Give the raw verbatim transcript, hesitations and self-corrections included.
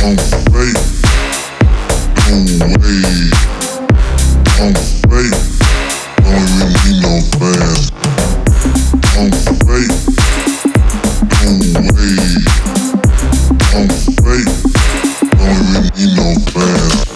I'm fake, no way. I'm fake, don't even need no fans. I'm fake, no way. I'm fake, don't even need no fans.